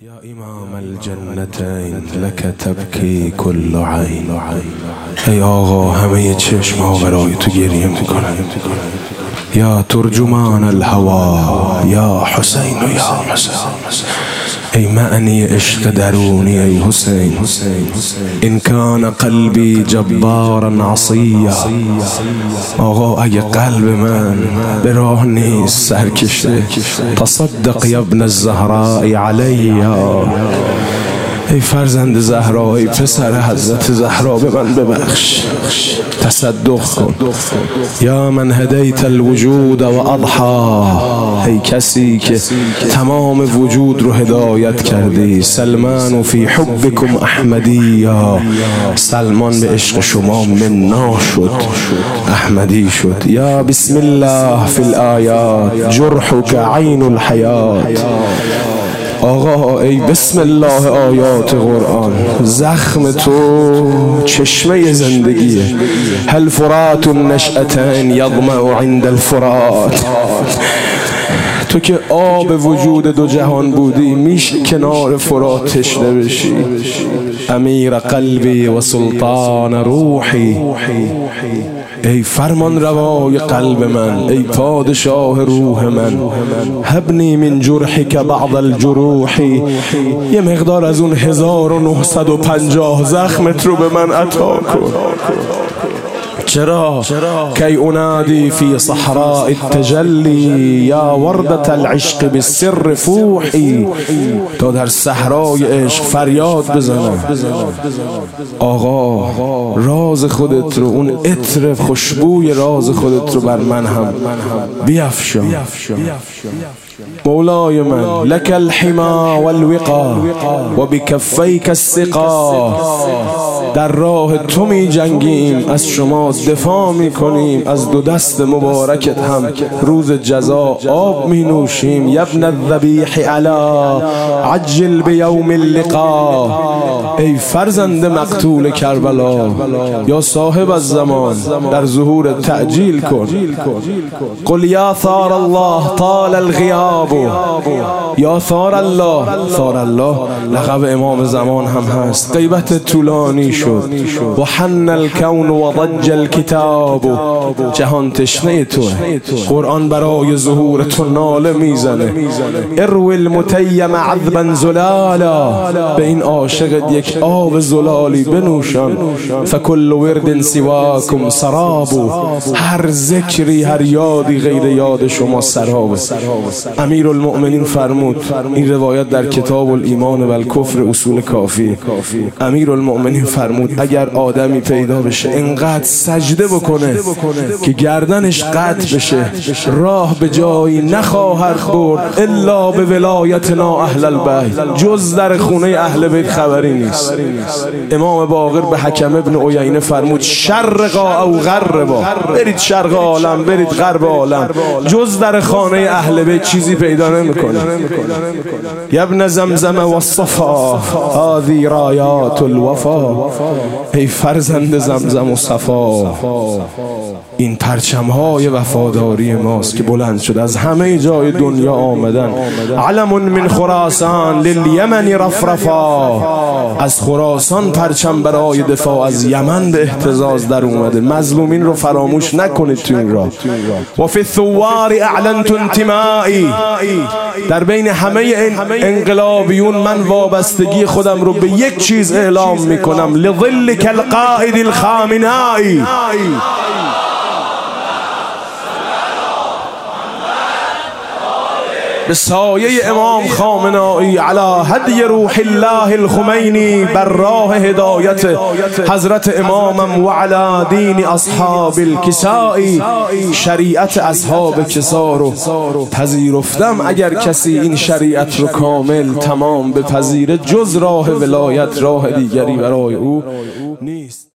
یا امام الجنتین لک تبکی کل عین. ای آقا همه چشم ها برای تو گریه میکنن. یا ترجمان الهوا یا حسین یا حسین. ای معنی عشق درونی ای حسین. ان کان قلبی جبارا عصیا. آقا اگه قلب من به راه نیست سرکشته، تصدق یا ابن الزهراء علیا. ای فرزند زهرا، ای پسر حضرت زهرا، به من ببخش، تصدق کن. یا من هدیت الوجود و اضحا. ای کسی که تمام وجود رو هدایت کردی. سلمان فی حبکم احمدیا. سلمان به عشق شما منا شد، احمدی شد. یا بسم الله فی الآیات جرحک عین الحیات. آقا ای بسم الله آیات قرآن، زخم تو چشمه زندگیه. هل فرات النشأتین یظمأ عند الفرات. تو که آب وجود دو جهان بودی، میشه کنار فرات تشنه بشی. امیر قلبی و سلطان روحی. ای فرمان روای قلب من، ای پادشاه روح من. هبنی من جرحک بعض الجروح. یه مقدار از اون 1950 زخمت رو به من عطا کن. چرا؟ کی انادی فی صحراء التجلی یا وردة العشق بالسر فوحی. تا در صحرای عشق فریاد بزنم. آقا راز خودت رو، اون عطر خوشبوی راز خودت رو بر من هم بیفشان. مولای من لك الحما والوقا و بکفیک السقا. در راه تو می جنگیم، از شما دفاع می کنیم، از دو دست مبارکت هم روز جزا آب می نوشیم. یا ابن الذبیح علا عجل بیوم اللقا. ای فرزند مقتول کربلا، یا صاحب الزمان در ظهور تعجیل کن. قل یا ثار الله طال الغیاب. یا ثار الله. ثار الله لقب امام زمان هم هست. غیبت طولانی شد. و حن الکون و ضج الکتاب. جهان تشنه توه، قرآن برای ظهور تو ناله میزنه. اروی المتیم عذبا زلالا. به این عاشق یک آب زلالی بنوشان. فکل ورد سواکم سراب. هر ذکری، هر یادی غیر یاد شما سراب. امیر المؤمنین فرمود، این روایت در کتاب الایمان و الکفر اصول کافی. امیر المؤمنین فرمود اگر آدمی پیدا بشه انقدر سجده بکنه که گردنش قطع بشه، راه به جایی نخواهد برد الا به ولایتنا اهل البیت. جز در خونه اهل بیت خبری نیست. امام باقر به حکم ابن عیینه فرمود شرقا او غربا. برید شرق عالم، برید غرب عالم، جز در خانه اهل بیت چیزی پیدا نمیکنه. یا ابن زمزم و الصفا هذه رایات الوفا. ای فرزند زمزم و صفا، این پرچم‌های وفاداری ماست که بلند شد از همه جای دنیا آمدن. علم من خراسان للیمن رفرفا. از خراسان پرچم برای دفاع از یمن به اهتزاز در اومده. مظلومین رو فراموش نکنید تو این راه. و فی الثوار اعلنت انتمائی. در بین همه این انقلابیون من وابستگی خودم رو به یک چیز اعلام میکنم. لظلک القائد الخامنائی. به سایه امام خامنه‌ای علی هدی روح الله الخمینی، بر راه هدایت حضرت امامم، و علی دین اصحاب الکسائی. شریعت اصحاب کسا رو پذیرفتم. اگر کسی این شریعت رو کامل تمام بپذیره، جز راه ولایت راه دیگری برای او نیست.